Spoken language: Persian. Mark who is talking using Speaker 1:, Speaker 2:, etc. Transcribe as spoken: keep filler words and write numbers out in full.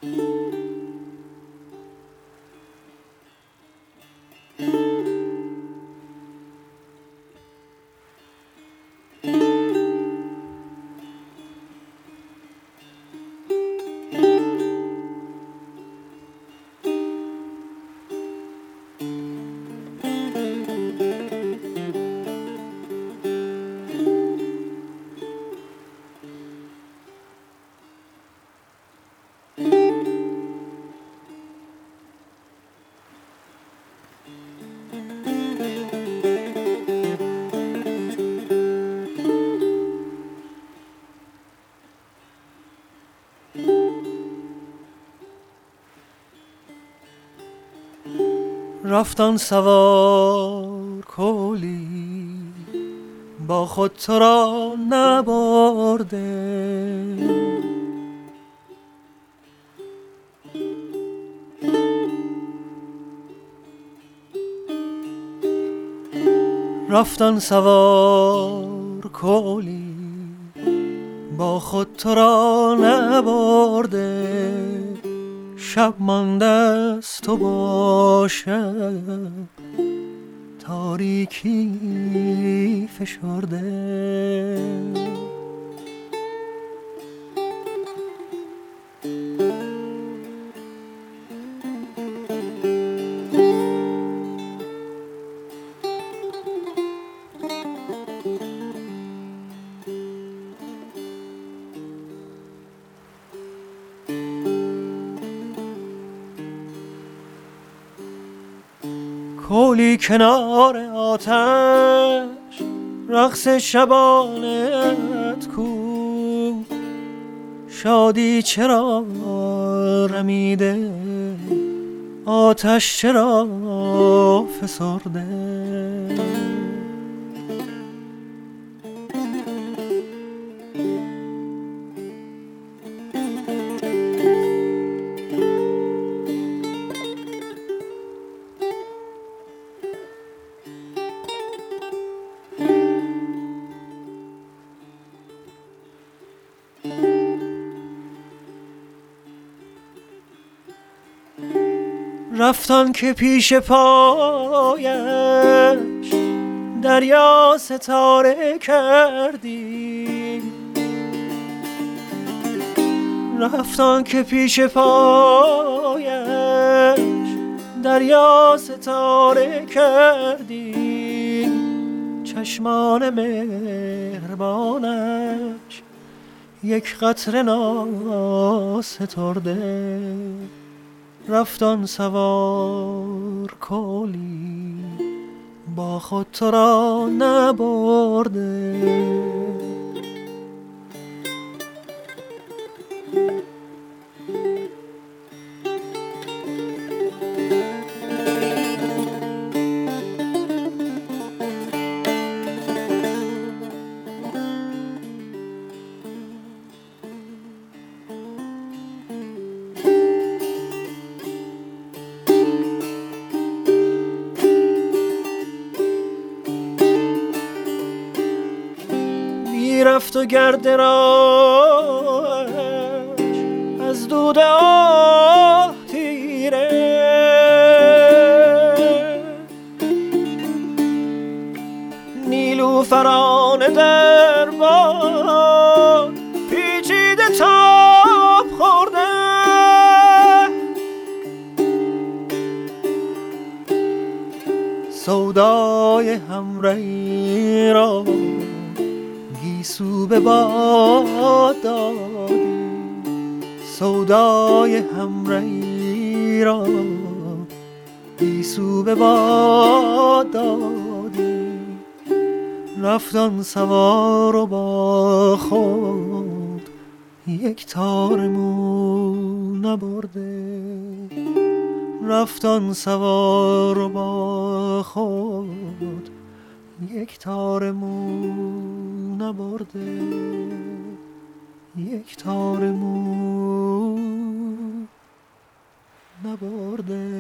Speaker 1: رفتن سوار کولی با خود تو را نبرده، رفتن سوار کولی با خود تو را نبرده، شب مانده است و با شب تاریکی فشرده. کولی کنار آتش رقص شبانت کو، شادی چرا رمیده آتش چرا فسرده. رفتن که پیش پایش دریا ستاره کردی، رفتن که پیش پایش دریا ستاره کردی، چشمان مهربانش یک قطره ناسترده. رفتن سوار کولی با خود تو را نبرده، رفت و گرد راهش از دود آه تیره، نیلوفران در باد پیچیده تاب خورده، سودای همرهی را گیسو به باد دادی، سودای همرهی را گیسو به باد دادی. رفتن سوار و با خود یک تار مو نبرده، رفتن سوار و با خود یک تار مو نبرده، یک تار مو نبرده.